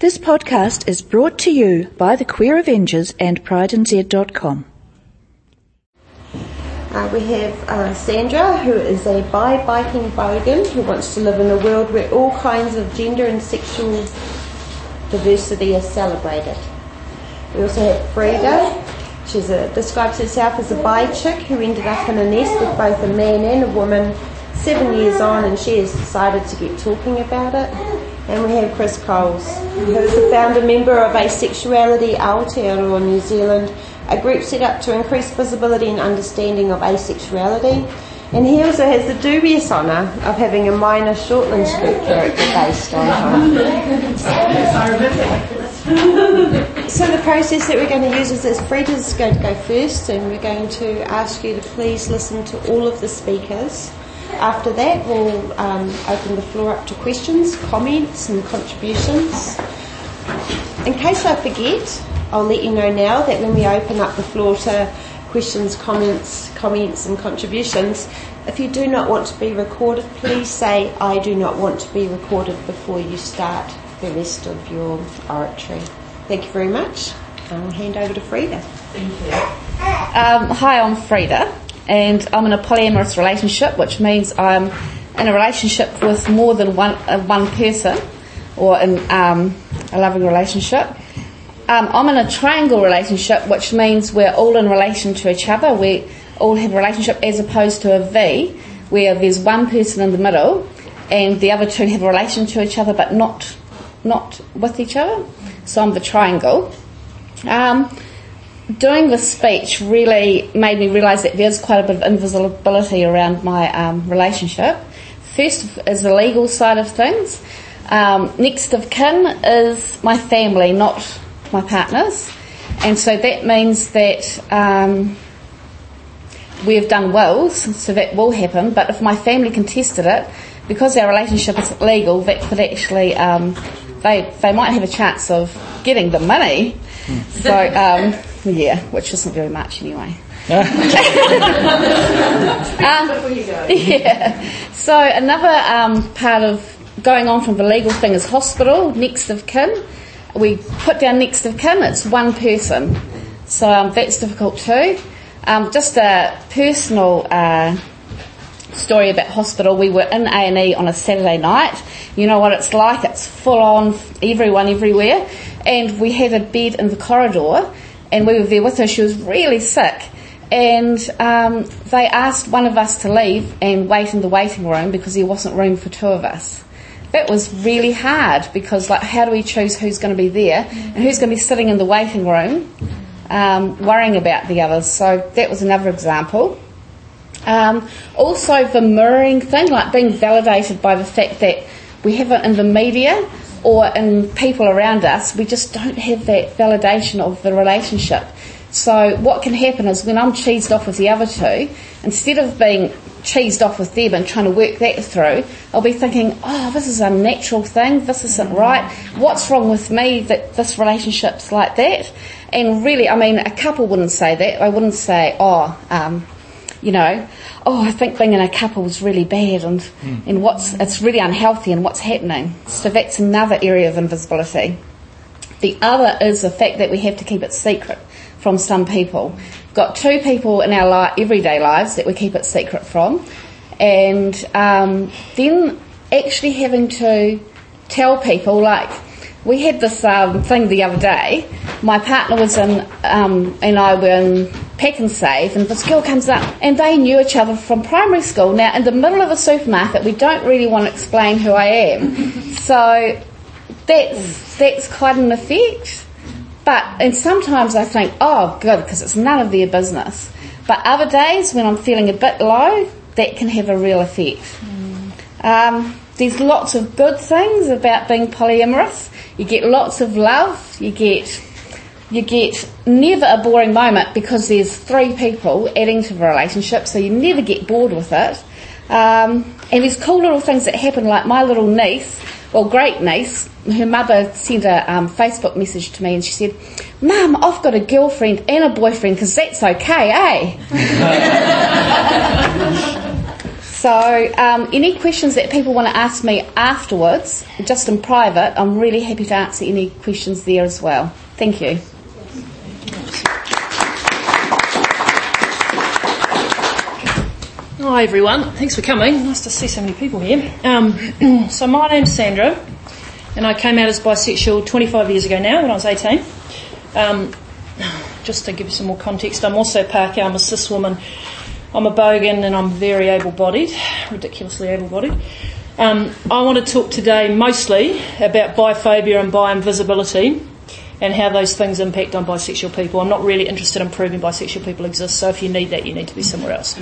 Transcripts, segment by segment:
This podcast is brought to you by the Queer Avengers and PrideNZ.com. We have Sandra, who is a bi-biking bogan who wants to live in a world where all kinds of gender and sexual diversity is celebrated. We also have Frida. She describes herself as a bi-chick who ended up in a nest with both a man and a woman 7 years on, and she has decided to get talking about it. And we have Chris Coles, who is the founder member of Asexuality Aotearoa New Zealand, a group set up to increase visibility and understanding of asexuality. And he also has the dubious honour of having a minor Shortland Street character based on him. So the process that we're going to use is this. Frida's going to go first, and we're going to ask you to please listen to all of the speakers. After that, we'll open the floor up to questions, comments and contributions. In case I forget, I'll let you know now that when we open up the floor to questions, comments and contributions, if you do not want to be recorded, please say, "I do not want to be recorded," before you start the rest of your oratory. Thank you very much. I'll hand over to Frida. Thank you. Hi, I'm Frida, and I'm in a polyamorous relationship, which means I'm in a relationship with more than one person, or in a loving relationship. I'm in a triangle relationship, which means we're all in relation to each other. We all have a relationship, as opposed to a V, where there's one person in the middle and the other two have a relation to each other but not with each other. So I'm the triangle. Doing this speech really made me realise that there's quite a bit of invisibility around my relationship. First is the legal side of things. Next of kin is my family, not my partners, and so that means that we've done wills, so that will happen. But if my family contested it, because our relationship is legal, that could actually they might have a chance of getting the money. So yeah, which isn't very much anyway. Yeah. So another part of going on from the legal thing is hospital, next of kin. We put down next of kin, it's one person. So that's difficult too. Just a personal story about hospital. We were in A&E on a Saturday night. You know what it's like, it's full on, everyone everywhere. And we had a bed in the corridor, and we were there with her. She was really sick. And they asked one of us to leave and wait in the waiting room because there wasn't room for two of us. That was really hard because, like, how do we choose who's going to be there and who's going to be sitting in the waiting room worrying about the others? So that was another example. Also the mirroring thing, like being validated by the fact that we have it in the media or in people around us, we just don't have that validation of the relationship. So what can happen is when I'm cheesed off with the other two, instead of being cheesed off with them and trying to work that through, I'll be thinking, oh, this is a natural thing, this isn't right, what's wrong with me that this relationship's like that? And really, I mean, a couple wouldn't say that. They wouldn't say, I think being in a couple is really bad and it's really unhealthy and what's happening. So that's another area of invisibility. The other is the fact that we have to keep it secret from some people. We've got two people in our everyday lives that we keep it secret from, and then actually having to tell people, like, we had this thing the other day. My partner was in, and I were in Pack and Save, and this girl comes up, and they knew each other from primary school. Now, in the middle of a supermarket, we don't really want to explain who I am. So that's quite an effect. And sometimes I think, oh, good, because it's none of their business. But other days, when I'm feeling a bit low, that can have a real effect. There's lots of good things about being polyamorous. You get lots of love. You get never a boring moment because there's three people adding to the relationship, so you never get bored with it. And there's cool little things that happen, like my little niece, great niece, her mother sent a Facebook message to me and she said, "Mum, I've got a girlfriend and a boyfriend because that's okay, eh?" So any questions that people want to ask me afterwards, just in private, I'm really happy to answer any questions there as well. Thank you. Hi everyone, thanks for coming. Nice to see so many people here. So my name's Sandra, and I came out as bisexual 25 years ago now when I was 18. Just to give you some more context, I'm also Pākehā, I'm a cis woman, I'm a bogan, and I'm very able-bodied, ridiculously able-bodied. I want to talk today mostly about biphobia and bi-invisibility and how those things impact on bisexual people. I'm not really interested in proving bisexual people exist, so if you need that, you need to be somewhere else.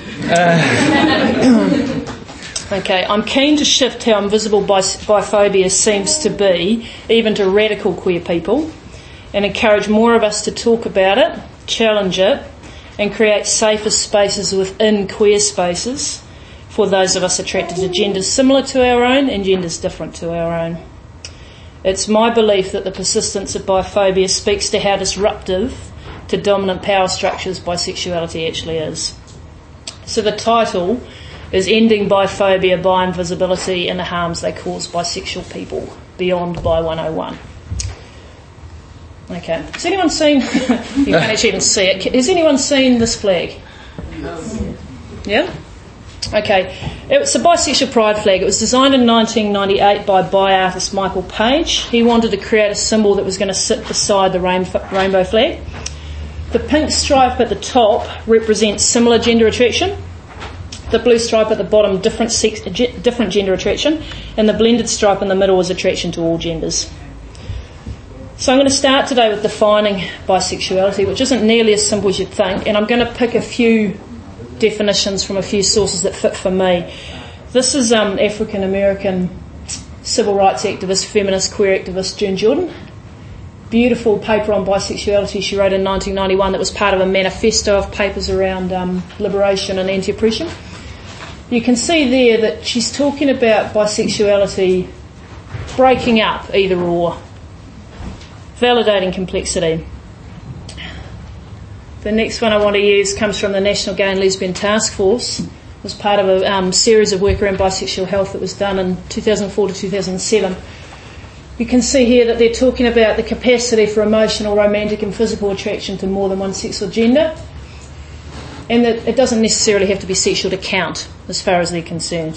Okay, I'm keen to shift how invisible biphobia seems to be, even to radical queer people, and encourage more of us to talk about it, challenge it, and create safer spaces within queer spaces for those of us attracted to genders similar to our own and genders different to our own. It's my belief that the persistence of biphobia speaks to how disruptive to dominant power structures bisexuality actually is. So the title is Ending Biphobia, Bi-Invisibility and the Harms They Cause Bisexual People, Beyond Bi 101. Okay, has anyone seen, you can't actually even see it, has anyone seen this flag? Yeah? Okay, it's a bisexual pride flag. It was designed in 1998 by bi artist Michael Page. He wanted to create a symbol that was going to sit beside the rainbow flag. The pink stripe at the top represents similar gender attraction. The blue stripe at the bottom, different gender attraction. And the blended stripe in the middle is attraction to all genders. So I'm going to start today with defining bisexuality, which isn't nearly as simple as you'd think. And I'm going to pick a few definitions from a few sources that fit for me. This is African American civil rights activist, feminist, queer activist June Jordan. Beautiful paper on bisexuality she wrote in 1991 that was part of a manifesto of papers around liberation and anti-oppression. You can see there that she's talking about bisexuality breaking up either or, validating complexity. The next one I want to use comes from the National Gay and Lesbian Task Force. It was part of a series of work around bisexual health that was done in 2004 to 2007. You can see here that they're talking about the capacity for emotional, romantic and physical attraction to more than one sex or gender, and that it doesn't necessarily have to be sexual to count as far as they're concerned.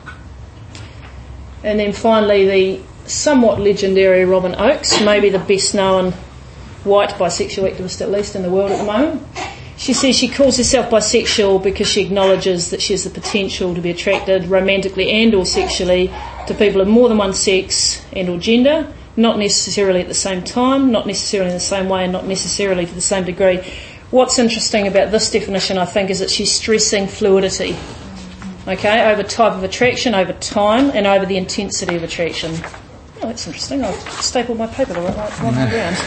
And then finally the somewhat legendary Robin Oakes, maybe the best known white bisexual activist at least in the world at the moment. She says she calls herself bisexual because she acknowledges that she has the potential to be attracted romantically and or sexually to people of more than one sex and or gender, not necessarily at the same time, not necessarily in the same way and not necessarily to the same degree. What's interesting about this definition, I think, is that she's stressing fluidity, okay, over type of attraction, over time and over the intensity of attraction. Oh, that's interesting. I've stapled my paper the right way around.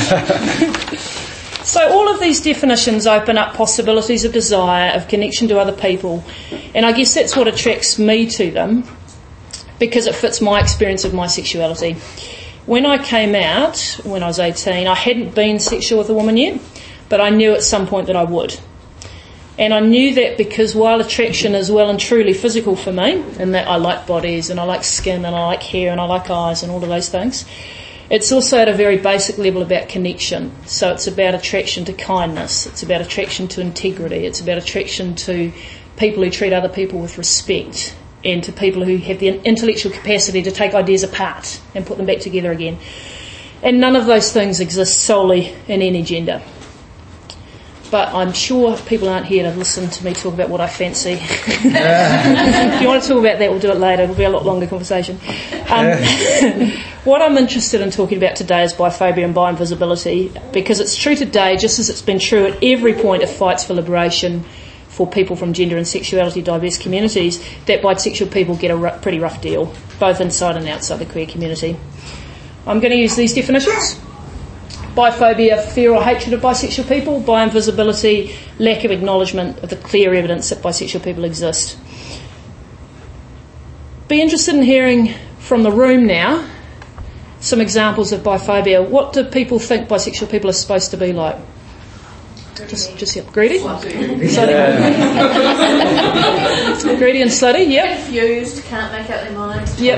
So all of these definitions open up possibilities of desire, of connection to other people, and I guess that's what attracts me to them, because it fits my experience of my sexuality. When I came out, when I was 18, I hadn't been sexual with a woman yet, but I knew at some point that I would. And I knew that because while attraction is well and truly physical for me, and that I like bodies and I like skin and I like hair and I like eyes and all of those things, it's also at a very basic level about connection. So it's about attraction to kindness, it's about attraction to integrity, it's about attraction to people who treat other people with respect and to people who have the intellectual capacity to take ideas apart and put them back together again. And none of those things exist solely in any gender. But I'm sure people aren't here to listen to me talk about what I fancy. If you want to talk about that, we'll do it later. It'll be a lot longer conversation. What I'm interested in talking about today is biphobia and bi-invisibility, because it's true today, just as it's been true at every point of fights for liberation for people from gender and sexuality diverse communities, that bisexual people get a pretty rough deal, both inside and outside the queer community. I'm going to use these definitions. Biphobia, fear or hatred of bisexual people. Bi-invisibility, lack of acknowledgement of the clear evidence that bisexual people exist. Be interested in hearing from the room now some examples of biphobia. What do people think bisexual people are supposed to be like? Just yep. Greedy? Slutty. Greedy and slutty, yep. Confused, can't make up their mind. Yep.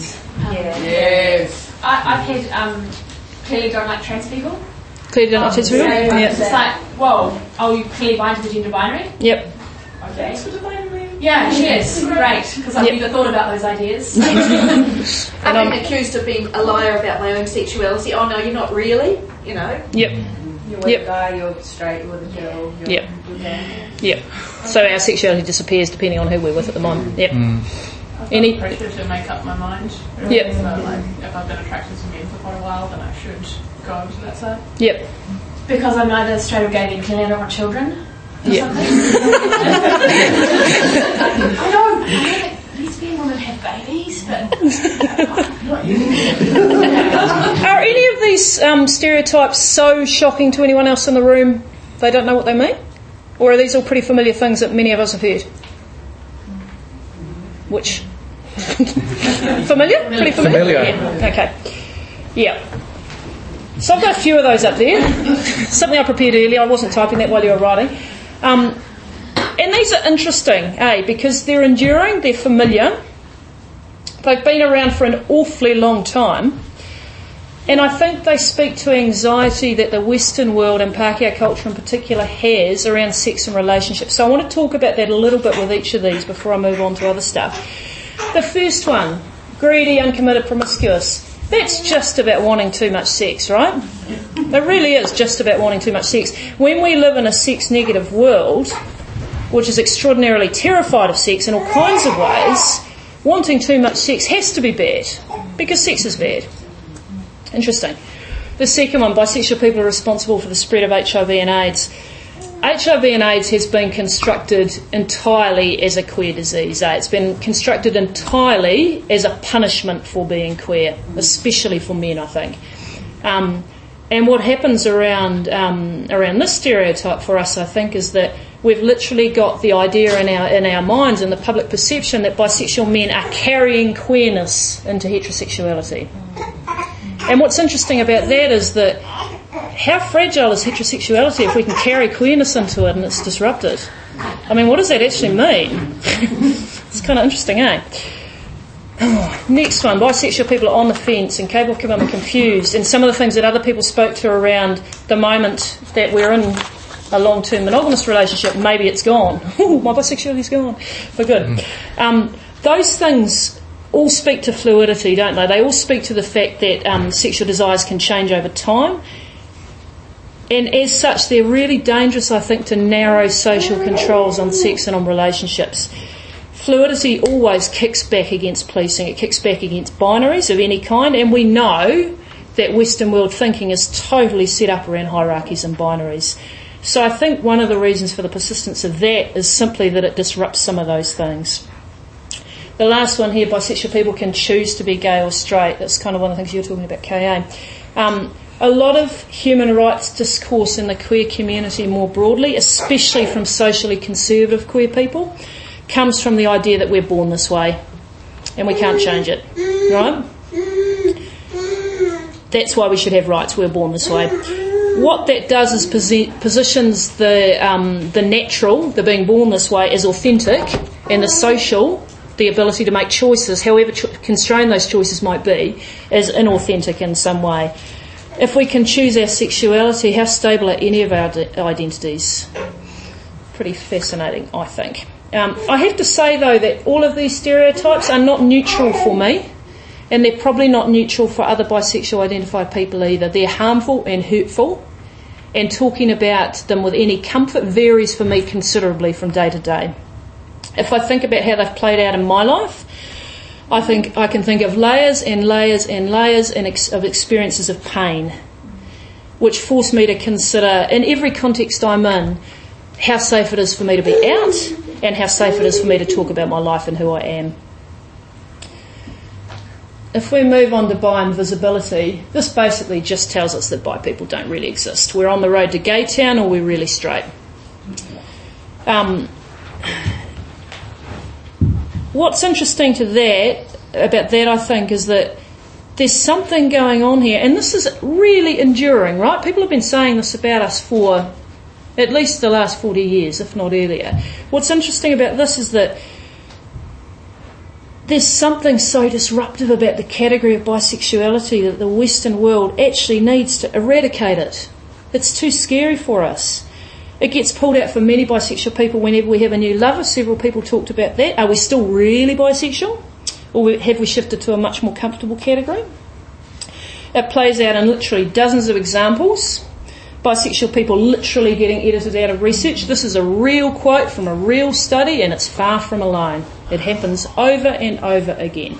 Yes. I've had clearly don't like trans people. Clearly don't like trans people? It's like, whoa, you clearly buy into the gender binary? Yep. Okay. Yeah, she is. Great, because I've never thought about those ideas. I've been accused of being a liar about my own sexuality. Oh no, you're not really, you know. Yep. You're with a guy, you're straight, you're with a girl. Yep. Yep. So our sexuality disappears depending on who we're with at the moment. Yep. Any pressure to make up my mind. Yep. So like, if I've been attracted to men for quite a while, then I should go over to that side. Yep. Because I'm neither straight or gay, then clearly I don't want children. Yep. I know that lesbian women have babies, but Are any of these stereotypes so shocking to anyone else in the room they don't know what they mean? Or are these all pretty familiar things that many of us have heard? Which? Familiar? Pretty familiar? Yeah. Okay. Yeah. So I've got a few of those up there. Something I prepared earlier. I wasn't typing that while you were writing. And these are interesting, because they're enduring, they're familiar. They've been around for an awfully long time. And I think they speak to anxiety that the Western world, and Pākehā culture in particular, has around sex and relationships. So I want to talk about that a little bit with each of these before I move on to other stuff. The first one, greedy, uncommitted, promiscuous. That's just about wanting too much sex, right? It really is just about wanting too much sex. When we live in a sex-negative world, which is extraordinarily terrified of sex in all kinds of ways, wanting too much sex has to be bad, because sex is bad. Interesting. The second one, bisexual people are responsible for the spread of HIV and AIDS. HIV and AIDS has been constructed entirely as a queer disease. It's been constructed entirely as a punishment for being queer, especially for men, I think. And what happens around this stereotype for us, I think, is that we've literally got the idea in our minds and the public perception that bisexual men are carrying queerness into heterosexuality. And what's interesting about that is that how fragile is heterosexuality if we can carry queerness into it and it's disrupted? I mean, what does that actually mean? It's kind of interesting, eh? Next one, bisexual people are on the fence and capable of becoming confused, and some of the things that other people spoke to around the moment that we're in a long-term monogamous relationship, maybe it's gone. Ooh, my bisexuality's gone. For good. Those things all speak to fluidity, don't they? They all speak to the fact that sexual desires can change over time. And as such, they're really dangerous, I think, to narrow social controls on sex and on relationships. Fluidity always kicks back against policing. It kicks back against binaries of any kind. And we know that Western world thinking is totally set up around hierarchies and binaries. So I think one of the reasons for the persistence of that is simply that it disrupts some of those things. The last one here, bisexual people can choose to be gay or straight. That's kind of one of the things you were talking about, KA. A lot of human rights discourse in the queer community more broadly, especially from socially conservative queer people, comes from the idea that we're born this way and we can't change it, right? That's why we should have rights, we're born this way. What that does is positions the natural, the being born this way, as authentic, and the social, the ability to make choices, however constrained those choices might be, as inauthentic in some way. If we can choose our sexuality, how stable are any of our identities? Pretty fascinating, I think. I have to say, though, that all of these stereotypes are not neutral for me, and they're probably not neutral for other bisexual identified people either. They're harmful and hurtful, and talking about them with any comfort varies for me considerably from day to day. If I think about how they've played out in my life, I think I can think of layers and layers and layers of experiences of pain, which force me to consider, in every context I'm in, how safe it is for me to be out and how safe it is for me to talk about my life and who I am. If we move on to bi invisibility, this basically just tells us that bi people don't really exist. We're on the road to gay town or we're really straight. What's interesting about that, I think, is that there's something going on here, and this is really enduring, right? People have been saying this about us for at least the last 40 years, if not earlier. What's interesting about this is that there's something so disruptive about the category of bisexuality that the Western world actually needs to eradicate it. It's too scary for us. It gets pulled out for many bisexual people whenever we have a new lover. Several people talked about that. Are we still really bisexual? Or have we shifted to a much more comfortable category? It plays out in literally dozens of examples. Bisexual people literally getting edited out of research. This is a real quote from a real study, and it's far from alone. It happens over and over again.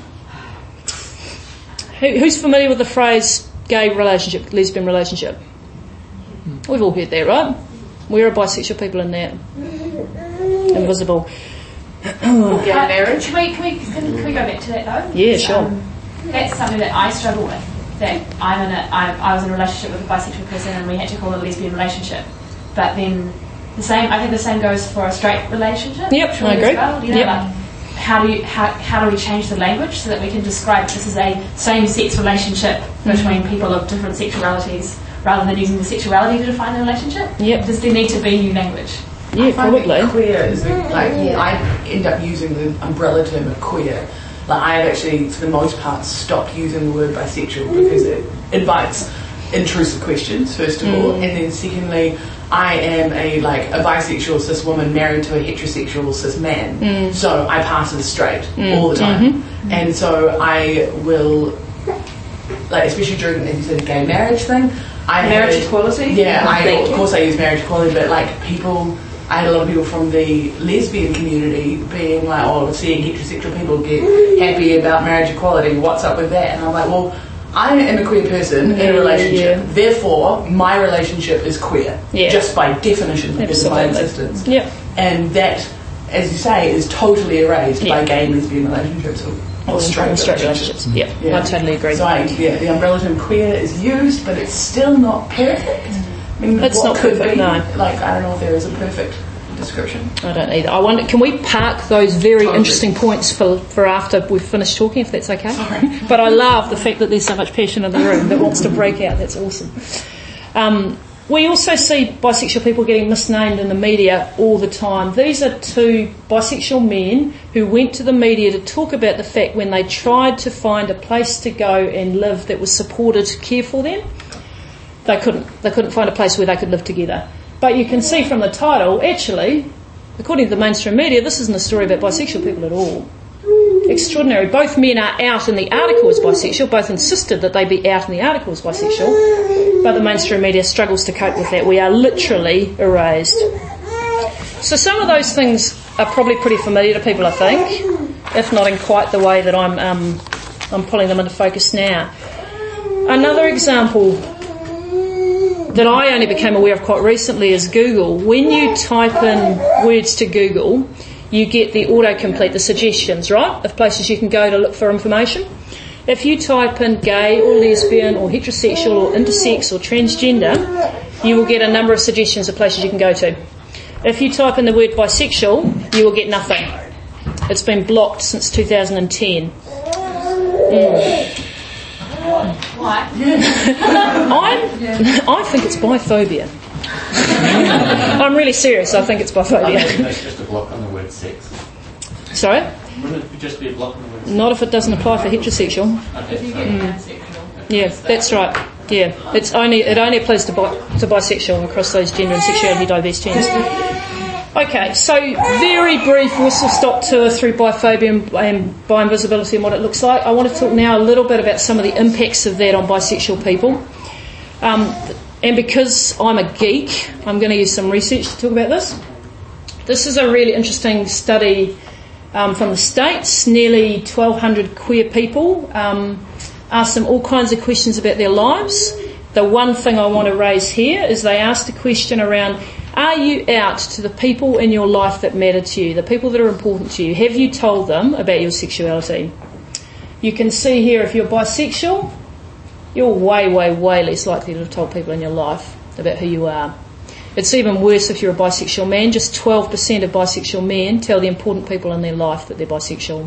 Who's familiar with the phrase gay relationship, lesbian relationship? We've all heard that, right? Where are bisexual people in that? Invisible. Gay marriage. Can we go back to that though? Yeah, sure. That's something that I struggle with. That I was in a relationship with a bisexual person and we had to call it a lesbian relationship. But then I think the same goes for a straight relationship. Yep, I agree. As well. You know, like how do we change the language so that we can describe this as a same-sex relationship between people of different sexualities, rather than using the sexuality to define the relationship? Yep. Does there need to be new language? Yeah, probably. Queer is I end up using the umbrella term of queer. Like I have actually, for the most part, stopped using the word bisexual because it invites intrusive questions, first of all, and then secondly, I am a bisexual cis woman married to a heterosexual cis man, so I pass as straight all the time, and so I will, especially during, as you said, the gay marriage thing. Marriage equality? Yeah, of course I use marriage equality, but I had a lot of people from the lesbian community being like, seeing heterosexual people get happy about marriage equality, what's up with that? And I'm like, well, I am a queer person in a relationship, therefore my relationship is queer, just by definition because of my existence. Yep. And that, as you say, is totally erased by gay and lesbian relationships or straight relationships. Yeah, I totally agree. So the umbrella term queer is used, but it's still not perfect. I mean, it's not perfect, no. I don't know if there is a perfect description. I don't either. I wonder, can we park those very interesting points for after we've finished talking, if that's okay? Sorry. But I love the fact that there's so much passion in the room that wants to break out. That's awesome. We also see bisexual people getting misnamed in the media all the time. These are two bisexual men who went to the media to talk about the fact when they tried to find a place to go and live that was supported care for them, they couldn't find a place where they could live together. But you can see from the title, actually, according to the mainstream media, this isn't a story about bisexual people at all. Extraordinary. Both men are out in the article as bisexual, both insisted that they be out in the article as bisexual, but the mainstream media struggles to cope with that. We are literally erased. So some of those things are probably pretty familiar to people, I think, if not in quite the way that I'm pulling them into focus now. Another example that I only became aware of quite recently is Google. When you type in words to Google, you get the autocomplete, the suggestions, right, of places you can go to look for information. If you type in gay or lesbian or heterosexual or intersex or transgender, you will get a number of suggestions of places you can go to. If you type in the word bisexual, you will get nothing. It's been blocked since 2010. Why? I think it's biphobia. I'm really serious. I think it's biphobia. I think that's just a block on the word sex. Sorry? Wouldn't it just be a block on the word sex? Not if it doesn't apply for heterosexual. Okay. If you get pansexual. Yeah, that's right. Yeah, it only applies to bisexual across those gender and sexuality diverse terms. Okay, so very brief whistle-stop tour through biphobia and bi-invisibility and what it looks like. I want to talk now a little bit about some of the impacts of that on bisexual people. And because I'm a geek, I'm going to use some research to talk about this. This is a really interesting study from the States. Nearly 1,200 queer people asked them all kinds of questions about their lives. The one thing I want to raise here is they asked a question around, are you out to the people in your life that matter to you, the people that are important to you? Have you told them about your sexuality? You can see here if you're bisexual, you're way, way, way less likely to have told people in your life about who you are. It's even worse if you're a bisexual man. Just 12% of bisexual men tell the important people in their life that they're bisexual.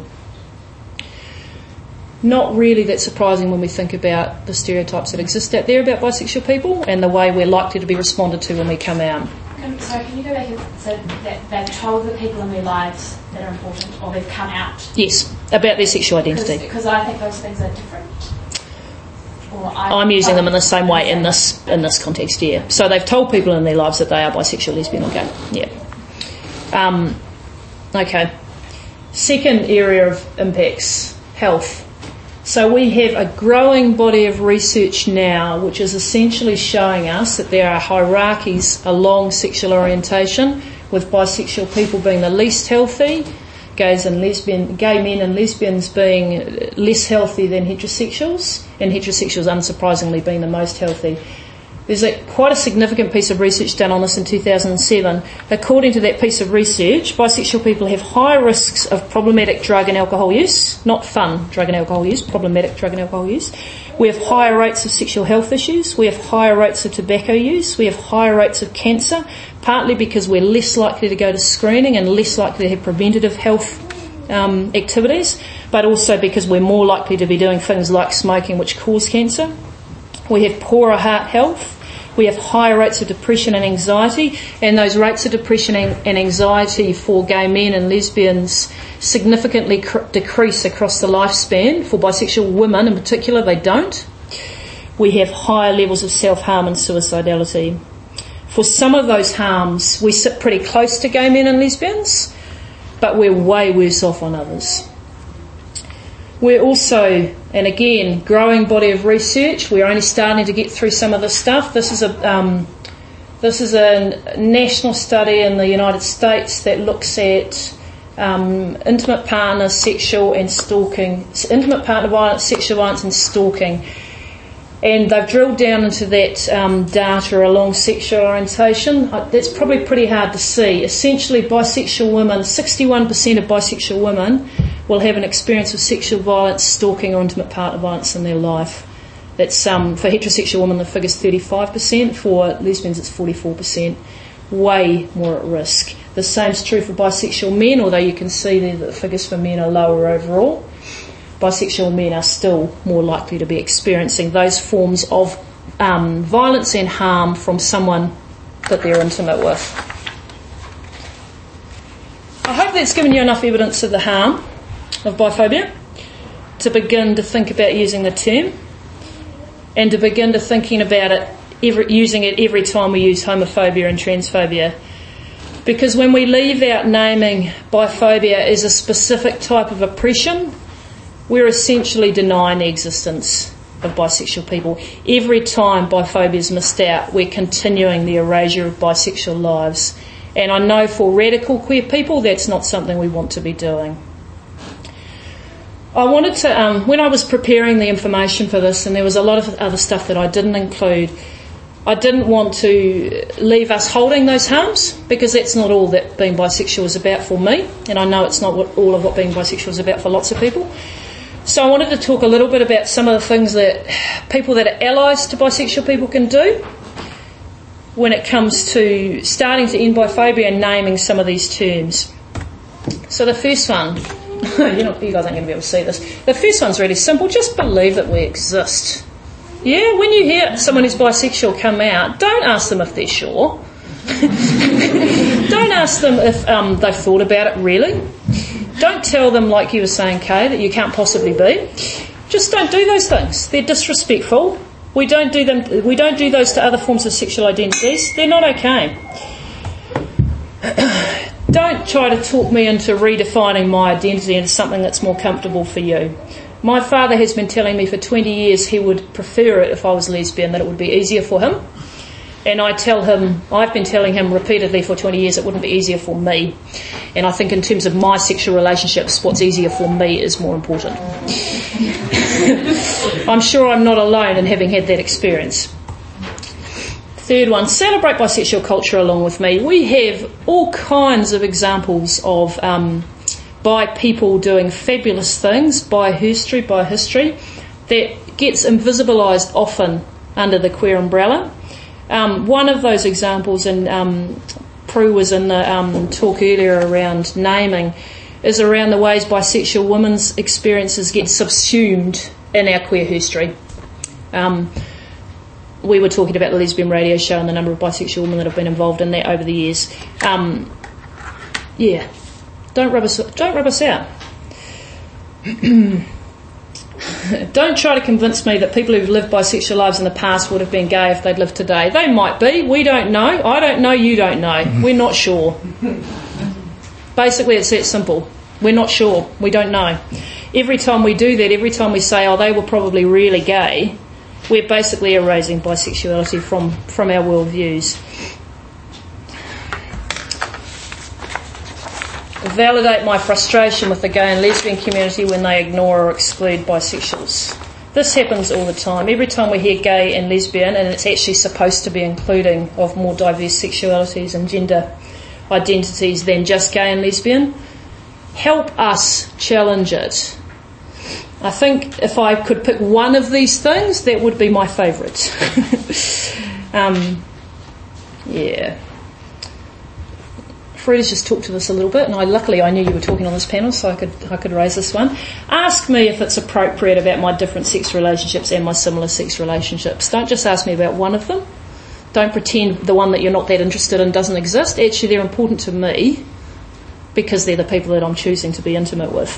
Not really that surprising when we think about the stereotypes that exist out there about bisexual people and the way we're likely to be responded to when we come out. Can So can you go back and so that they've told the people in their lives that are important, or they've come out? Yes, about their sexual identity. Because I think those things are different. I'm using them in the same way in this context, yeah. So they've told people in their lives that they are bisexual, lesbian or gay, yeah. Okay. Second area of impacts, health. So we have a growing body of research now which is essentially showing us that there are hierarchies along sexual orientation, with bisexual people being the least healthy, gay men and lesbians being less healthy than heterosexuals, and heterosexuals unsurprisingly being the most healthy. There's quite a significant piece of research done on this in 2007. According to that piece of research, bisexual people have higher risks of problematic drug and alcohol use, not fun drug and alcohol use, problematic drug and alcohol use. We have higher rates of sexual health issues. We have higher rates of tobacco use. We have higher rates of cancer, partly because we're less likely to go to screening and less likely to have preventative health activities, but also because we're more likely to be doing things like smoking, which cause cancer. We have poorer heart health. We have higher rates of depression and anxiety, and those rates of depression and anxiety for gay men and lesbians significantly decrease across the lifespan. For bisexual women in particular, they don't. We have higher levels of self-harm and suicidality. For some of those harms, we sit pretty close to gay men and lesbians, but we're way worse off on others. We're also, and again, growing body of research. We're only starting to get through some of this stuff. This is a national study in the United States that looks at intimate partner sexual and stalking, intimate partner violence, sexual violence and stalking. And they've drilled down into that data along sexual orientation. That's probably pretty hard to see. Essentially, bisexual women, 61% of bisexual women will have an experience of sexual violence, stalking or intimate partner violence in their life. That's for heterosexual women the figure's 35%, for lesbians it's 44%. Way more at risk. The same's true for bisexual men, although you can see there that the figures for men are lower overall. Bisexual men are still more likely to be experiencing those forms of violence and harm from someone that they're intimate with. I hope that's given you enough evidence of the harm of biphobia to begin to think about using the term, and to begin to thinking about it, using it every time we use homophobia and transphobia. Because when we leave out naming biphobia as a specific type of oppression, we're essentially denying the existence of bisexual people. Every time biphobia is missed out, we're continuing the erasure of bisexual lives. And I know for radical queer people, that's not something we want to be doing. I wanted to, when I was preparing the information for this, and there was a lot of other stuff that I didn't include, I didn't want to leave us holding those harms, because that's not all that being bisexual is about for me, and I know it's not all of what being bisexual is about for lots of people. So I wanted to talk a little bit about some of the things that people that are allies to bisexual people can do when it comes to starting to end biphobia and naming some of these terms. So the first one, you guys aren't going to be able to see this. The first one's really simple. Just believe that we exist. Yeah, when you hear someone who's bisexual come out, don't ask them if they're sure. Don't ask them if they've thought about it really. Don't tell them, like you were saying, Kay, that you can't possibly be. Just don't do those things. They're disrespectful. We don't do those to other forms of sexual identities. They're not okay. Don't try to talk me into redefining my identity into something that's more comfortable for you. My father has been telling me for 20 years he would prefer it if I was lesbian, that it would be easier for him. And I've been telling him repeatedly for 20 years it wouldn't be easier for me. And I think in terms of my sexual relationships, what's easier for me is more important. I'm sure I'm not alone in having had that experience. Third one, celebrate bisexual culture along with me. We have all kinds of examples of bi people doing fabulous things, bi history, that gets invisibilised often under the queer umbrella. One of those examples, and Prue was in the talk earlier around naming, is around the ways bisexual women's experiences get subsumed in our queer history. we were talking about the lesbian radio show and the number of bisexual women that have been involved in that over the years. Yeah, don't rub us out. Don't try to convince me that people who've lived bisexual lives in the past would have been gay if they'd lived today. They might be. We don't know. I don't know. You don't know. We're not sure. Basically, it's that simple. We're not sure. We don't know. Every time we do that, every time we say, oh, they were probably really gay, we're basically erasing bisexuality from our worldviews. Validate my frustration with the gay and lesbian community when they ignore or exclude bisexuals. This happens all the time. Every time we hear gay and lesbian, and it's actually supposed to be including of more diverse sexualities and gender identities than just gay and lesbian, help us challenge it. I think if I could pick one of these things, that would be my favourite. Yeah. Frida's just talked to this a little bit, and luckily I knew you were talking on this panel, so I could raise this one. Ask me if it's appropriate about my different sex relationships and my similar sex relationships. Don't just ask me about one of them. Don't pretend the one that you're not that interested in doesn't exist. Actually, they're important to me because they're the people that I'm choosing to be intimate with.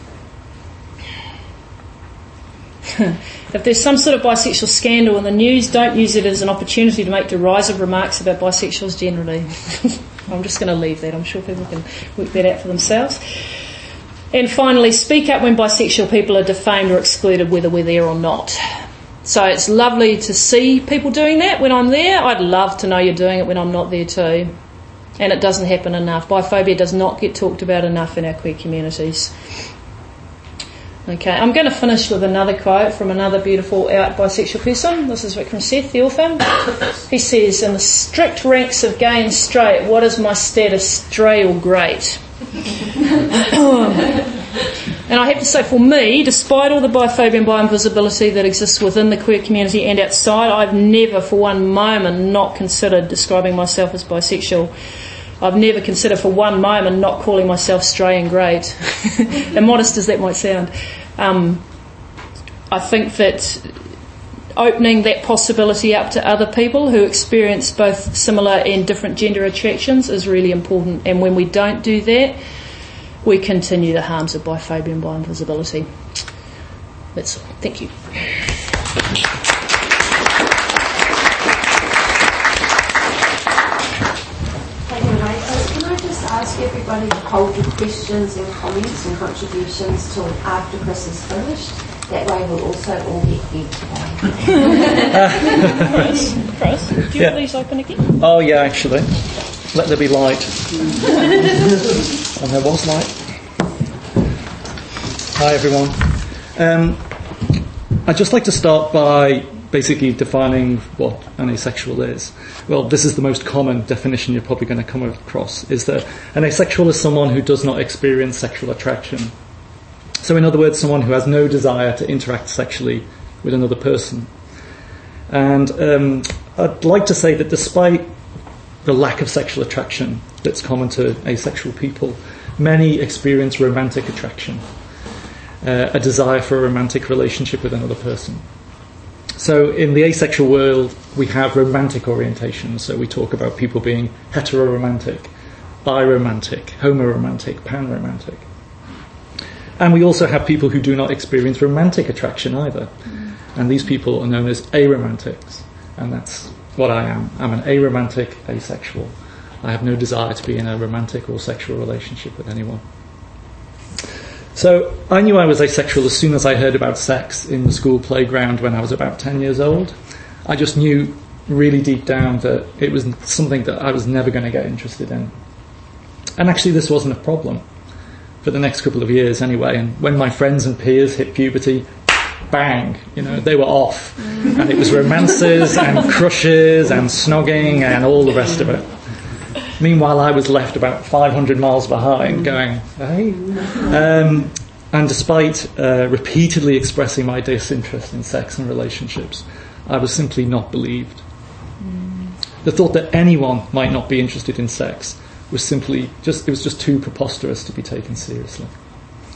If there's some sort of bisexual scandal in the news, don't use it as an opportunity to make derisive remarks about bisexuals generally. I'm just going to leave that. I'm sure people can work that out for themselves. And finally, speak up when bisexual people are defamed or excluded, whether we're there or not. So it's lovely to see people doing that when I'm there. I'd love to know you're doing it when I'm not there too. And it doesn't happen enough. Biphobia does not get talked about enough in our queer communities. Okay, I'm going to finish with another quote from another beautiful out bisexual person. This is Vikram Seth, the author. He says, in the strict ranks of gay and straight, what is my status, stray or great? And I have to say, for me, despite all the biphobia and bi-invisibility that exists within the queer community and outside, I've never for one moment not considered describing myself as bisexual. I've never considered for one moment not calling myself stray and great, immodest as that might sound. I think that opening that possibility up to other people who experience both similar and different gender attractions is really important. And when we don't do that, we continue the harms of biphobia and bi-invisibility. That's all. Thank you. Ask everybody to hold your questions and comments and contributions till after Chris is finished. That way we'll also all get fed today. Chris, do you want these open again? Oh yeah, actually. Let there be light. And there was light. Hi everyone. I'd just like to start by basically defining what an asexual is. Well, this is the most common definition you're probably going to come across, is that an asexual is someone who does not experience sexual attraction. So in other words, someone who has no desire to interact sexually with another person. And I'd like to say that despite the lack of sexual attraction that's common to asexual people, many experience romantic attraction, a desire for a romantic relationship with another person. So in the asexual world, we have romantic orientation. So we talk about people being heteroromantic, biromantic, homoromantic, panromantic. And we also have people who do not experience romantic attraction either. And these people are known as aromantics. And that's what I am. I'm an aromantic asexual. I have no desire to be in a romantic or sexual relationship with anyone. So I knew I was asexual as soon as I heard about sex in the school playground when I was about 10 years old. I just knew really deep down that it was something that I was never going to get interested in. And actually this wasn't a problem for the next couple of years anyway. And when my friends and peers hit puberty, bang, they were off. And it was romances and crushes and snogging and all the rest of it. Meanwhile, I was left about 500 miles behind going, hey. And despite repeatedly expressing my disinterest in sex and relationships, I was simply not believed. The thought that anyone might not be interested in sex was just too preposterous to be taken seriously.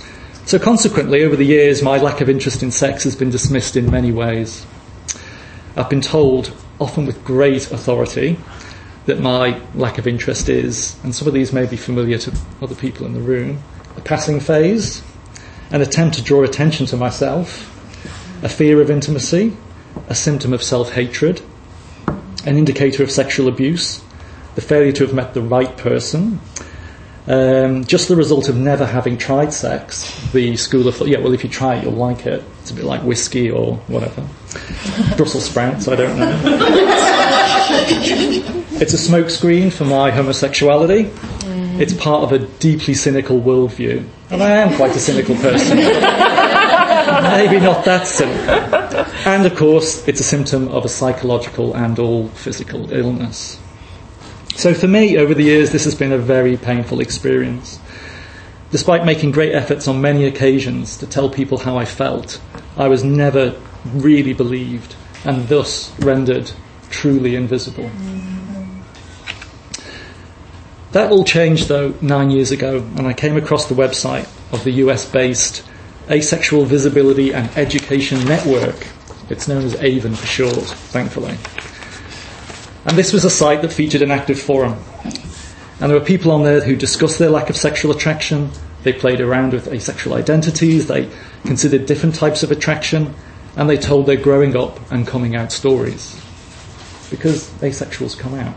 So consequently, over the years, my lack of interest in sex has been dismissed in many ways. I've been told, often with great authority, that my lack of interest is, and some of these may be familiar to other people in the room, a passing phase, an attempt to draw attention to myself, a fear of intimacy, a symptom of self-hatred, an indicator of sexual abuse, the failure to have met the right person, just the result of never having tried sex. The school of thought, well, if you try it, you'll like it. It's a bit like whiskey or whatever. Brussels sprouts, I don't know. It's a smokescreen for my homosexuality. It's part of a deeply cynical worldview. And I am quite a cynical person. Maybe not that cynical. And of course, it's a symptom of a psychological and all physical illness. So for me, over the years, this has been a very painful experience. Despite making great efforts on many occasions to tell people how I felt, I was never really believed and thus rendered truly invisible. That all changed, though, 9 years ago, and I came across the website of the US-based Asexual Visibility and Education Network. It's known as AVEN for short, thankfully. And this was a site that featured an active forum. And there were people on there who discussed their lack of sexual attraction, they played around with asexual identities, they considered different types of attraction, and they told their growing up and coming out stories. Because asexuals come out.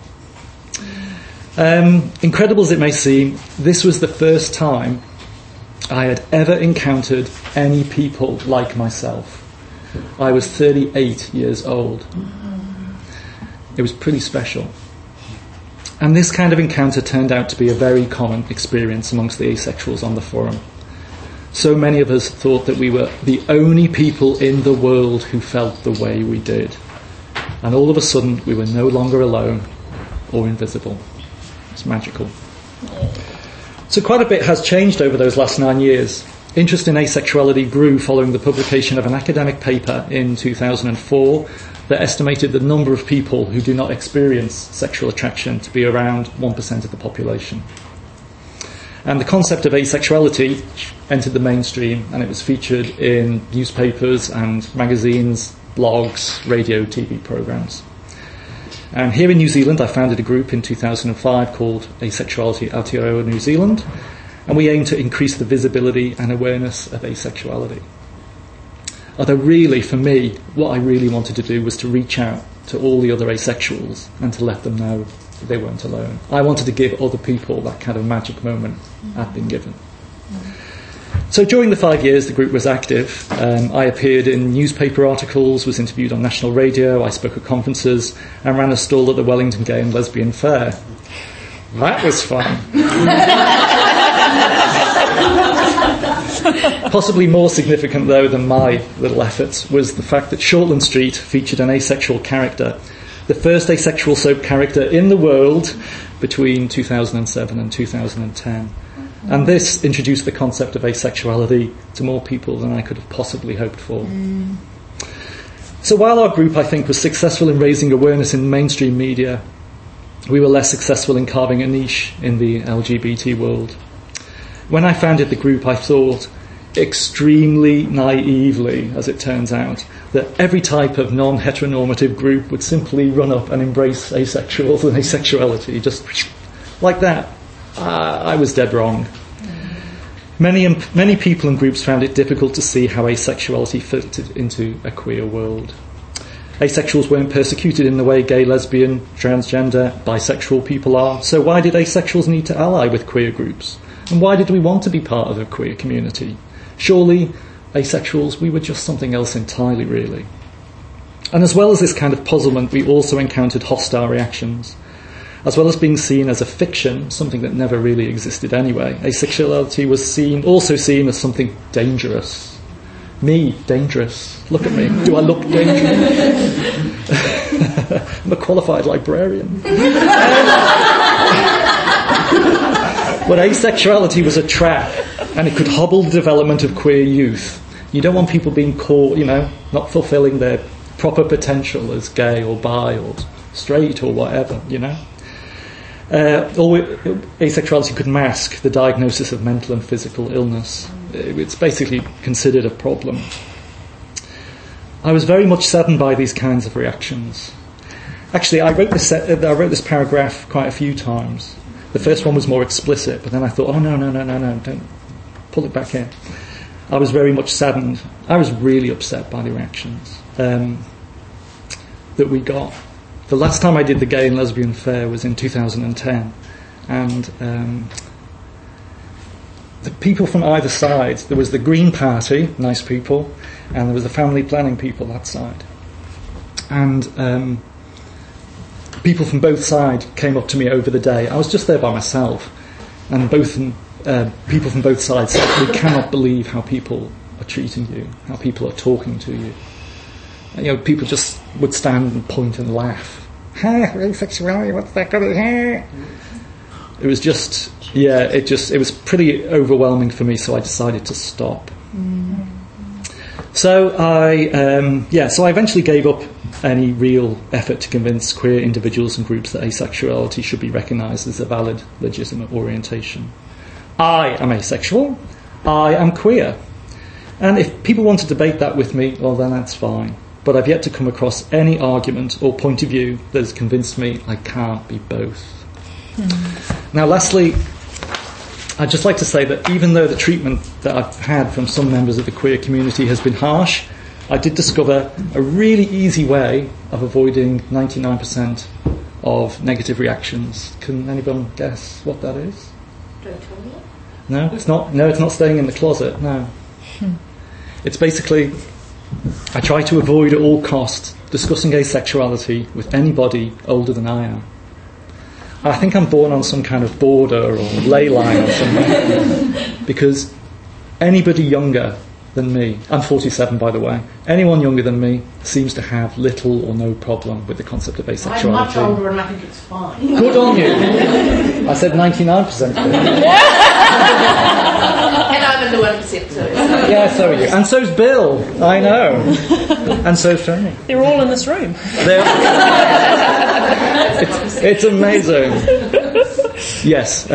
Incredible as it may seem, this was the first time I had ever encountered any people like myself. I was 38 years old. It was pretty special. And this kind of encounter turned out to be a very common experience amongst the asexuals on the forum. So many of us thought that we were the only people in the world who felt the way we did. And all of a sudden, we were no longer alone or invisible. It's magical. So quite a bit has changed over those last 9 years. Interest in asexuality grew following the publication of an academic paper in 2004 that estimated the number of people who do not experience sexual attraction to be around 1% of the population. And the concept of asexuality entered the mainstream, and it was featured in newspapers and magazines, blogs, radio, TV programs. And here in New Zealand, I founded a group in 2005 called Asexuality Aotearoa New Zealand, and we aim to increase the visibility and awareness of asexuality. Although really, for me, what I really wanted to do was to reach out to all the other asexuals and to let them know that they weren't alone. I wanted to give other people that kind of magic moment I'd been given. So during the 5 years the group was active, I appeared in newspaper articles, was interviewed on national radio, I spoke at conferences, and ran a stall at the Wellington Gay and Lesbian Fair. That was fun. Possibly more significant, though, than my little efforts was the fact that Shortland Street featured an asexual character, the first asexual soap character in the world between 2007 and 2010. And this introduced the concept of asexuality to more people than I could have possibly hoped for. So while our group, I think, was successful in raising awareness in mainstream media, we were less successful in carving a niche in the LGBT world. When I founded the group, I thought, extremely naively, as it turns out, that every type of non-heteronormative group would simply run up and embrace asexuals and asexuality, just like that. I was dead wrong. Many people and groups found it difficult to see how asexuality fitted into a queer world. Asexuals weren't persecuted in the way gay, lesbian, transgender, bisexual people are, so why did asexuals need to ally with queer groups? And why did we want to be part of a queer community? Surely, asexuals, we were just something else entirely, really. And as well as this kind of puzzlement, we also encountered hostile reactions. As well as being seen as a fiction, something that never really existed anyway, asexuality was also seen as something dangerous. Me, dangerous. Look at me. Do I look dangerous? I'm a qualified librarian. But asexuality was a trap, and it could hobble the development of queer youth. You don't want people being caught, not fulfilling their proper potential as gay or bi or straight or whatever, Asexuality could mask the diagnosis of mental and physical illness. It's basically considered a problem. I was very much saddened by these kinds of reactions. Actually, I wrote this paragraph quite a few times. The first one was more explicit, but then I thought, no, don't pull it back in. I was very much saddened. I was really upset by the reactions that we got. The last time I did the Gay and Lesbian Fair was in 2010, and the people from either side, there was the Green Party, nice people, and there was the family planning people that side. And people from both sides came up to me over the day. I was just there by myself, and people from both sides said, we cannot believe how people are treating you, how people are talking to you. And, people just would stand and point and laugh. Asexuality, what's that got to do? It was just, it was pretty overwhelming for me, so I decided to stop. So I eventually gave up any real effort to convince queer individuals and groups that asexuality should be recognised as a valid, legitimate orientation. I am asexual. I am queer. And if people want to debate that with me, well, then that's fine. But I've yet to come across any argument or point of view that has convinced me I can't be both. Now, lastly, I'd just like to say that even though the treatment that I've had from some members of the queer community has been harsh, I did discover a really easy way of avoiding 99% of negative reactions. Can anyone guess what that is? No, it's not. No, it's not staying in the closet. No, it's basically I try to avoid at all costs discussing asexuality with anybody older than I am. I think I'm born on some kind of border or ley line or something, because anybody younger than me, I'm 47 by the way, anyone younger than me seems to have little or no problem with the concept of asexuality. I'm much older and I think it's fine. Good on you. I said 99%. And I'm in the 1% too. Yeah, so are you. And so's Bill, I know. And so's Tony. They're all in this room. It's amazing. Yes.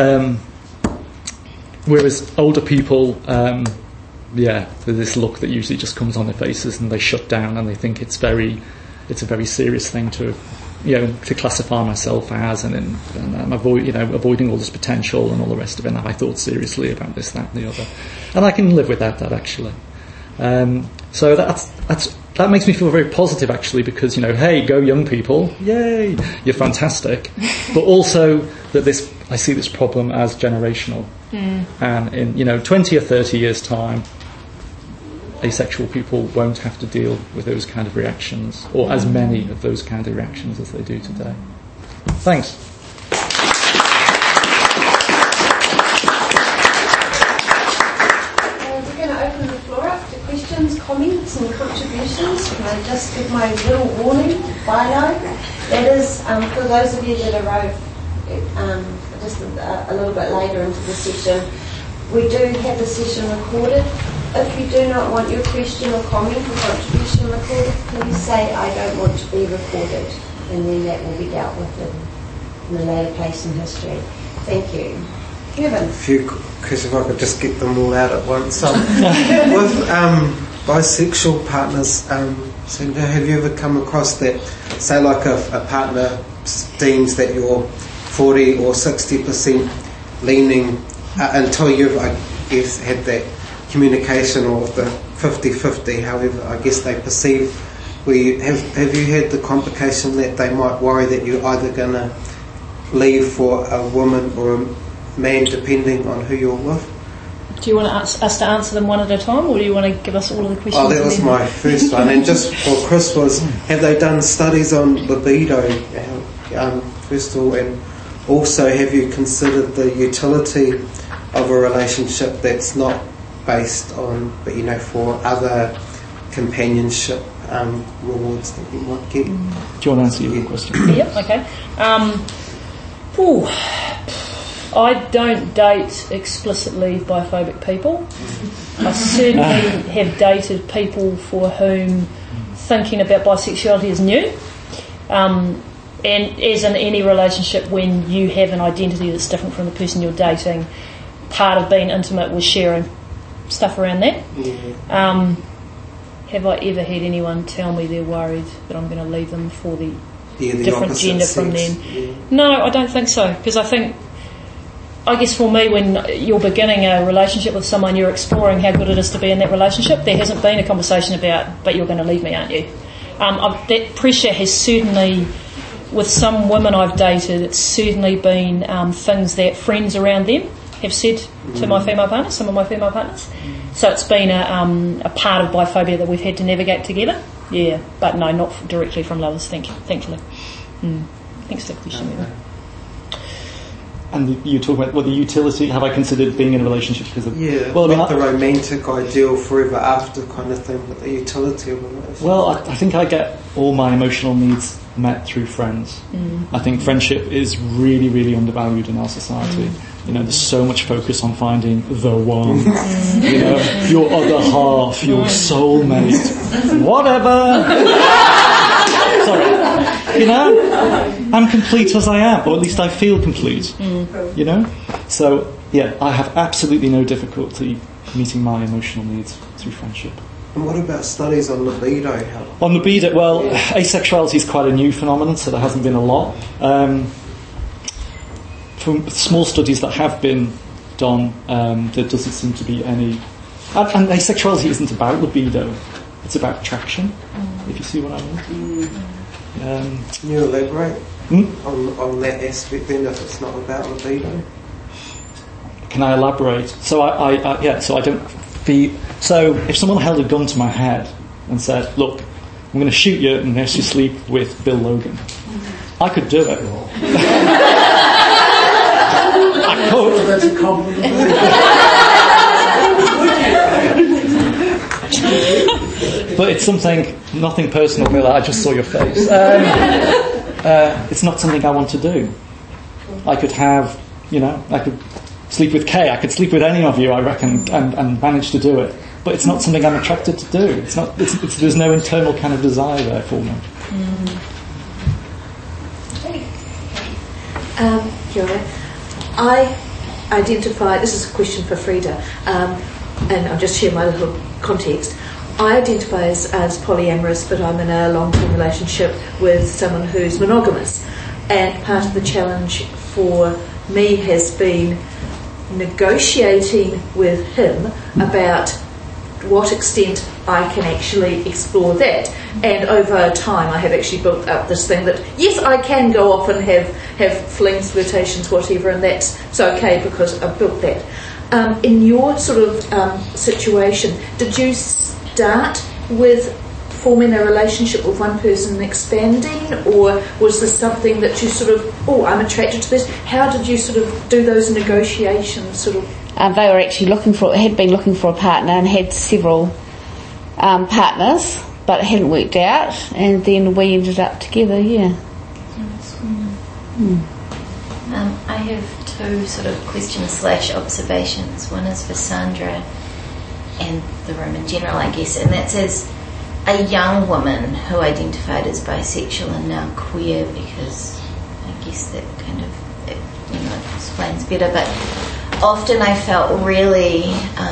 Whereas older people, there's this look that usually just comes on their faces and they shut down and they think it's a very serious thing to classify myself as, and I'm avoiding all this potential and all the rest of it. And have I thought seriously about this, that, and the other? And I can live with that actually. So that makes me feel very positive actually, because hey, go young people, yay, you're fantastic. But also that I see this problem as generational, and in 20 or 30 years' time, asexual people won't have to deal with those kind of reactions, or as many of those kind of reactions as they do today. Thanks. We're going to open the floor up to questions, comments and contributions. Can I just give my little warning, bio? That is, for those of you that arrive just a little bit later into the session, we do have the session recorded. If you do not want your question or comment or contribution recorded, please say, I don't want to be recorded, and then that will be dealt with in a later place in history. Thank you. Kevin? A few questions, if I could just get them all out at once. With bisexual partners, Sandra, have you ever come across that, say like a partner deems that you're 40 or 60% leaning, until you've, I guess, had that communication or the 50-50, however I guess they perceive, have you had the complication that they might worry that you're either going to leave for a woman or a man depending on who you're with? Do you want us to answer them one at a time, or do you want to give us all of the questions? Oh, that was my first one. And just for Chris have they done studies on libido, first of all, and also have you considered the utility of a relationship that's not based on, but for other companionship rewards that you might get? Do you want to answer your question? Yep, okay. I don't date explicitly biphobic people. I certainly have dated people for whom thinking about bisexuality is new. And as in any relationship, when you have an identity that's different from the person you're dating, part of being intimate was sharing stuff around that. have I ever had anyone tell me they're worried that I'm going to leave them for the the different gender sex. from them? Yeah. No, I don't think so, because I guess for me, when you're beginning a relationship with someone, you're exploring how good it is to be in that relationship. There hasn't been a conversation about, but you're going to leave me, aren't you? That pressure has certainly, with some women I've dated, it's certainly been things that friends around them have said to my female partners, some of my female partners. So it's been a part of biphobia that we've had to navigate together. Yeah, but no, not directly from lovers, thankfully. Thanks for the question. Okay. And you talk about the utility. Have I considered being in a relationship because of? Yeah, well, not the romantic ideal forever after kind of thing, but the utility of a relationship. Well, I think I get all my emotional needs met through friends. I think friendship is really, really undervalued in our society. You know, there's so much focus on finding the one, you know, your other half, your soulmate, whatever. Sorry, you know, I'm complete as I am, or at least I feel complete. You know, so yeah, I have absolutely no difficulty meeting my emotional needs through friendship. And what about studies on libido? On libido, well, asexuality is quite a new phenomenon, so there hasn't been a lot. From small studies that have been done, there doesn't seem to be any... And asexuality isn't about libido, it's about attraction, if you see what I mean. Can you elaborate on that aspect then, if it's not about libido? Can I elaborate? So so I don't feel... So if someone held a gun to my head and said, look, I'm going to shoot you unless you sleep with Bill Logan, I could do it. I could. That's a compliment. But it's nothing personal, Bill. I just saw your face. It's not something I want to do. I could have, I could sleep with Kay. I could sleep with any of you, I reckon, and manage to do it. But it's not something I'm attracted to do. It's not. There's no internal kind of desire there for me. I identify, this is a question for Frida, and I'll just share my little context. I identify as polyamorous, but I'm in a long-term relationship with someone who's monogamous. And part of the challenge for me has been negotiating with him about what extent I can actually explore that. And over time I have actually built up this thing that, yes, I can go off and have flings, flirtations, whatever, and that's okay because I've built that. In your sort of situation, did you start with forming a relationship with one person and expanding, or was this something that you sort of, I'm attracted to this? How did you sort of do those negotiations sort of? They were actually had been looking for a partner and had several partners, but it hadn't worked out, and then we ended up together, I have two sort of questions / observations. One is for Sandra and the room in general, I guess, and that's as a young woman who identified as bisexual and now queer, because I guess that kind of explains better, but often I felt really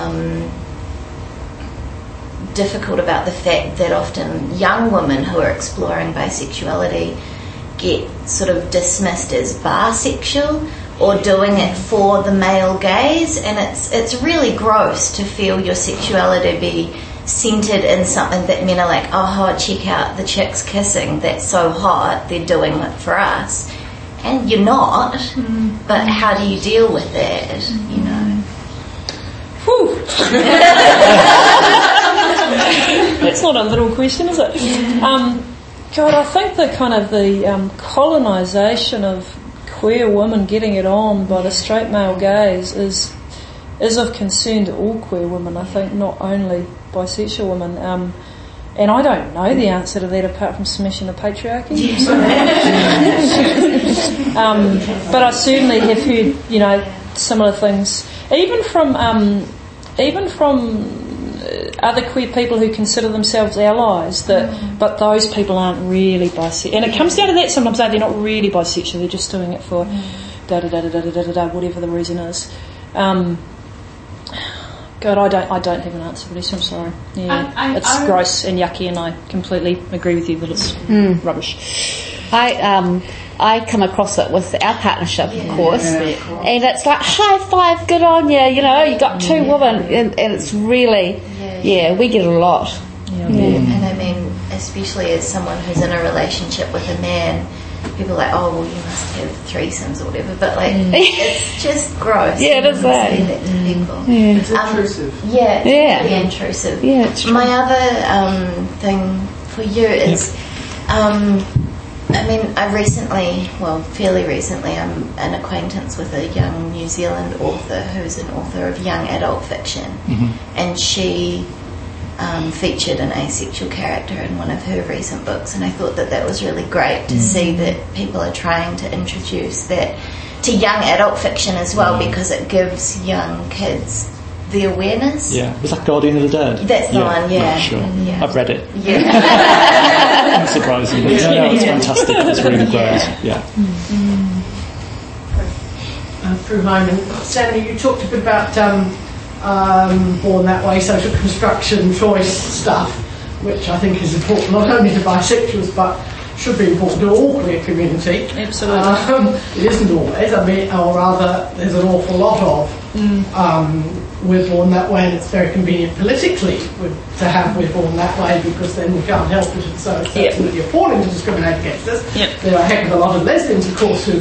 difficult about the fact that often young women who are exploring bisexuality get sort of dismissed as bisexual or doing it for the male gaze, and it's really gross to feel your sexuality be centered in something that men are like, check out the chicks kissing, that's so hot, they're doing it for us. And you're not, but how do you deal with that, Whew. That's not a little question, is it? God, I think the kind of the colonisation of queer women getting it on by the straight male gaze is of concern to all queer women, I think, not only bisexual women. And I don't know the answer to that apart from smashing the patriarchy. But I certainly have heard, similar things, even from other queer people who consider themselves allies, but those people aren't really bisexual. And it comes down to that sometimes, they're not really bisexual, they're just doing it for whatever the reason is. God, I don't have an answer for this. I'm sorry. Yeah, it's gross and yucky, and I completely agree with you that it's rubbish. I come across it with our partnership, of course, and it's like high five, good on you. You know, you got two women, and it's really, we get a lot. And I mean, especially as someone who's in a relationship with a man, people are like, oh, well, you must have threesomes or whatever, but like, it's just gross. Yeah, it is that. It's intrusive. It's really intrusive. Yeah, it's true. My other thing for you is, I mean, fairly recently, I'm an acquaintance with a young New Zealand author who's an author of young adult fiction, and she featured an asexual character in one of her recent books, and I thought that was really great to see that people are trying to introduce that to young adult fiction as well, because it gives young kids the awareness. Yeah, was that Guardian of the Dead? That's the one, Sure. Yeah. I've read it. Yeah. Surprisingly. It's fantastic. It's really great. Yeah. Through Hyman. Stanley, you talked a bit about Born That Way, social construction, choice stuff, which I think is important not only to bisexuals but should be important to all queer community. Absolutely. It isn't always, or rather there's an awful lot of We're Born That Way, and it's very convenient politically to have We're Born That Way, because then we can't help it, and so it's absolutely appalling to discriminate against us. There are a heck of a lot of lesbians, of course, who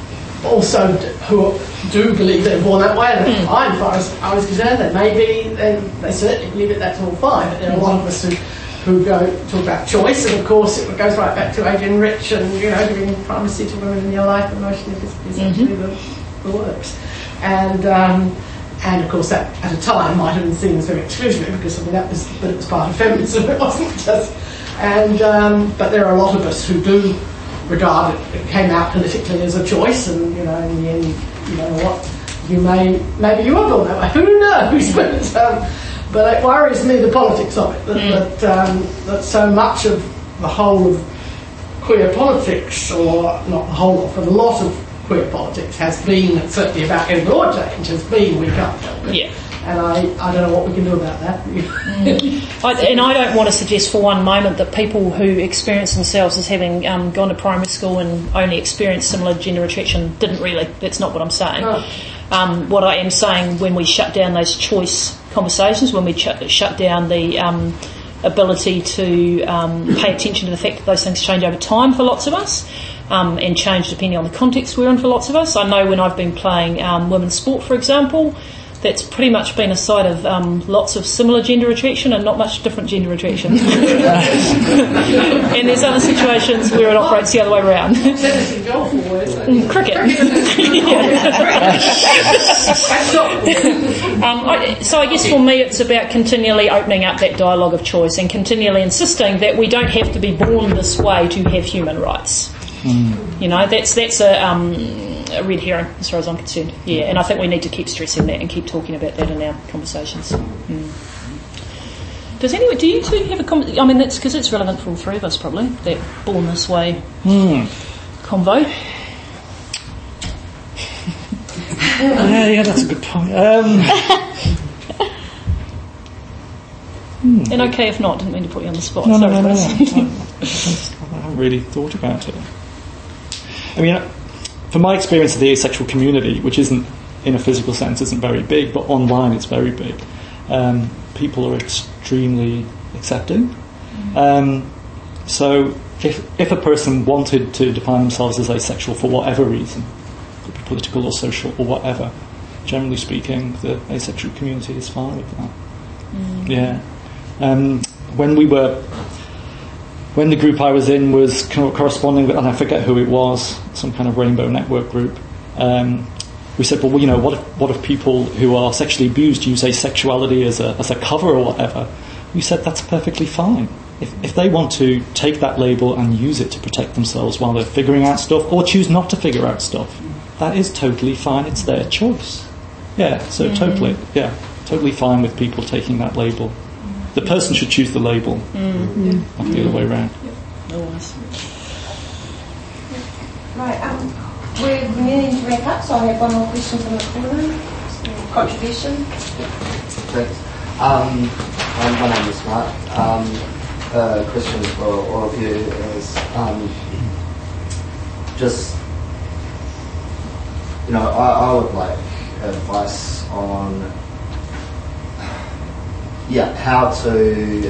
do believe they're born that way, and that's fine as far as I was concerned. They may be, they certainly believe it, that's all fine, but there are a lot of us who go talk about choice, and of course it goes right back to Adrian Rich and, giving primacy to women in your life emotionally is actually the works. And of course that at a time might have been seen as very exclusionary, because it was part of feminism, it wasn't just. But there are a lot of us who do regard it came out politically as a choice, and in the end, you know what, maybe you are born that way, who knows? But it worries me, the politics of it, that so much of the whole of queer politics, or not the whole of, but a lot of queer politics has been, certainly about getting law change, has been we can't help it. And I don't know what we can do about that. And I don't want to suggest for one moment that people who experience themselves as having gone to primary school and only experienced similar gender attraction didn't really. That's not what I'm saying. What I am saying, when we shut down those choice conversations, when we shut down the ability to pay attention to the fact that those things change over time for lots of us, and change depending on the context we're in for lots of us. I know when I've been playing women's sport, for example, that's pretty much been a site of lots of similar gender attraction and not much different gender attraction. And there's other situations where it operates the other way around. Cricket. So I guess for me it's about continually opening up that dialogue of choice and continually insisting that we don't have to be born this way to have human rights. That's a red herring as far as I'm concerned. Yeah, and I think we need to keep stressing that and keep talking about that in our conversations. Do you two have a comment? I mean, that's because it's relevant for all three of us probably, that born this way convo. Yeah, that's a good point. And okay if not, didn't mean to put you on the spot. No. I haven't really thought about it. I mean, from my experience of the asexual community, which isn't, in a physical sense, isn't very big, but online it's very big, people are extremely accepting. So if a person wanted to define themselves as asexual for whatever reason, could be political or social or whatever, generally speaking, the asexual community is fine with that. Yeah. When the group I was in was corresponding with, and I forget who it was, some kind of rainbow network group, we said, well, what if people who are sexually abused use asexuality as a cover or whatever? We said that's perfectly fine. If they want to take that label and use it to protect themselves while they're figuring out stuff, or choose not to figure out stuff, that is totally fine. It's their choice. Yeah, so totally fine with people taking that label. The person should choose the label, not the other way around. Right, we're needing to wrap up, so I have one more question from the corner. Contribution. Thanks. My name is Mark. Questions for all of you is just, I would like advice on, how to,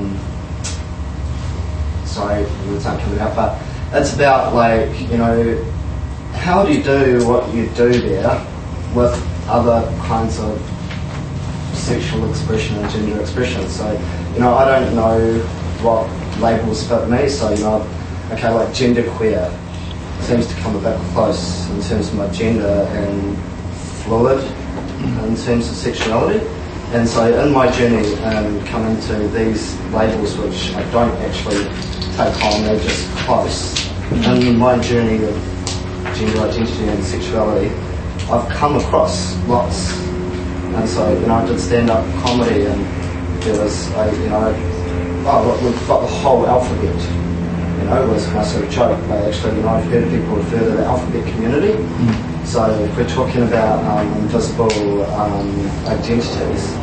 sorry, it's not coming out, but it's about how do you do what you do there with other kinds of sexual expression and gender expression. So, I don't know what labels fit me, so, like genderqueer seems to come a bit close in terms of my gender, and fluid in terms of sexuality. And so in my journey coming to these labels, which I don't actually take on, they're just close. In my journey of gender identity and sexuality, I've come across lots. And so, I did stand-up comedy, and there was, we've got the whole alphabet, was my sort of joke. But actually, I've heard people refer to the alphabet community. So if we're talking about invisible identities,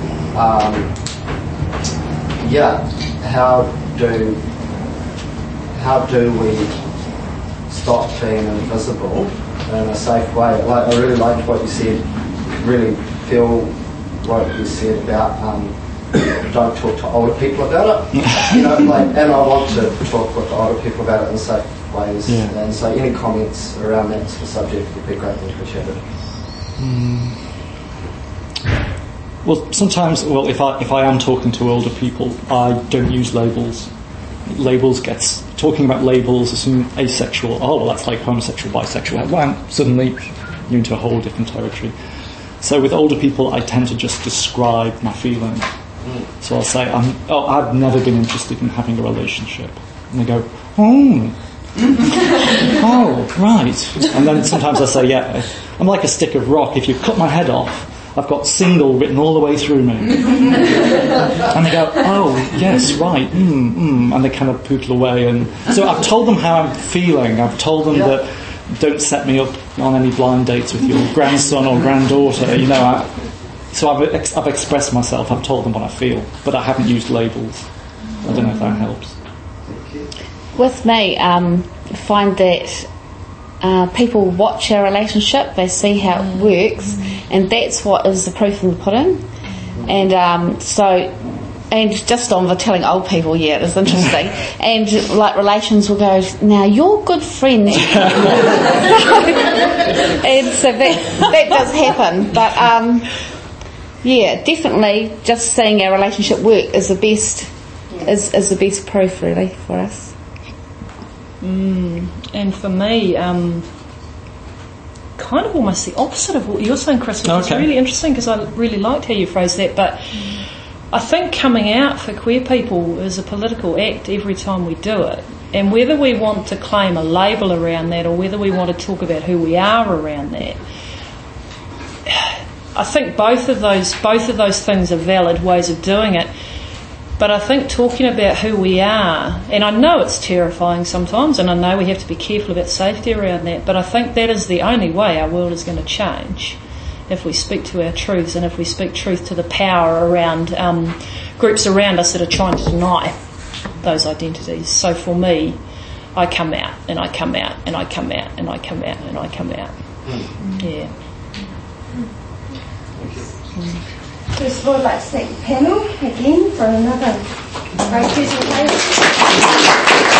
how do we stop being invisible in a safe way? I really liked what you said. Really feel what you said about don't talk to older people about it. And I want to talk with older people about it in safe ways. Yeah. And so any comments around that sort of subject would be greatly appreciated. Well, sometimes, if I am talking to older people, I don't use labels. Talking about labels, assume asexual. Oh, well, that's like homosexual, bisexual. Well, suddenly you're into a whole different territory. So with older people, I tend to just describe my feelings. So I'll say, I've never been interested in having a relationship. And they go, oh, right. And then sometimes I say, I'm like a stick of rock. If you cut my head off, I've got single written all the way through me. And they go, oh, yes, right, and they kind of pootle away. And so I've told them how I'm feeling. I've told them that don't set me up on any blind dates with your grandson or granddaughter, So I've expressed myself. I've told them what I feel, but I haven't used labels. I don't know if that helps. With me, find that people watch our relationship, they see how it works, and that's what is the proof in the pudding. And and just on the telling old people, it is interesting. And like relations will go, now you're good friends. And so that does happen. But definitely just seeing our relationship work is the best is the best proof really for us. And for me, kind of almost the opposite of what you're saying, Chris, which is really interesting because I really liked how you phrased that. But I think coming out for queer people is a political act every time we do it. And whether we want to claim a label around that or whether we want to talk about who we are around that, I think both of those things are valid ways of doing it. But I think talking about who we are, and I know it's terrifying sometimes, and I know we have to be careful about safety around that, but I think that is the only way our world is going to change, if we speak to our truths and if we speak truth to the power around groups around us that are trying to deny those identities. So for me, I come out, and I come out, and I come out, and I come out, and I come out. Yeah. First of all, I'd like to thank the panel again for another great presentation.